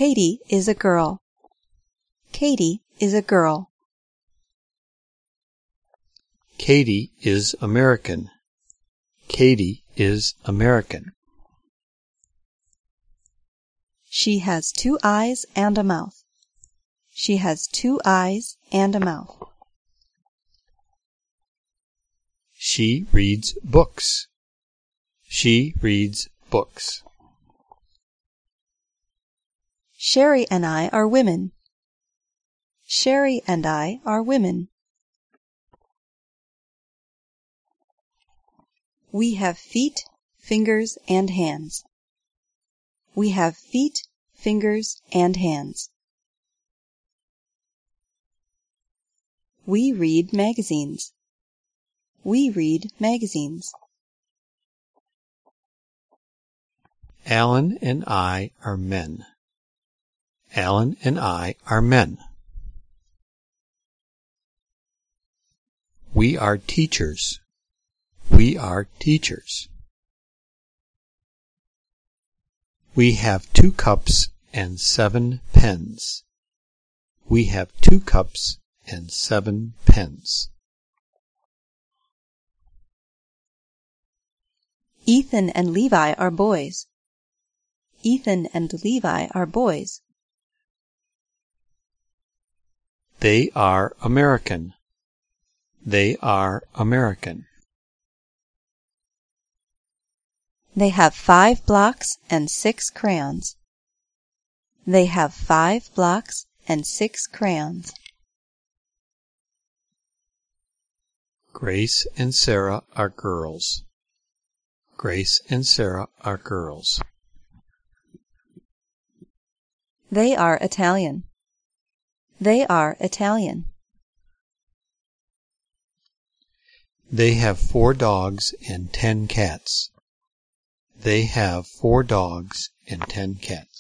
Katie is a girl. Katie is a girl. Katie is American. Katie is American. She has 2 eyes and a mouth. She has 2 eyes and a mouth. She reads books. She reads books. Sherry and I are women. Sherry and I are women. We have feet, fingers, and hands. We have feet, fingers, and hands. We read magazines. We read magazines. Alan and I are men. Alan and I are men. We are teachers. We are teachers. We have 2 cups and 7 pens. We have 2 cups and 7 pens. Ethan and Levi are boys. Ethan and Levi are boys. They are American. They are American. They have 5 blocks and 6 crayons. They have 5 blocks and 6 crayons. Grace and Sarah are girls. Grace and Sarah are girls. They are Italian. They are Italian. They have 4 dogs and 10 cats. They have 4 dogs and 10 cats.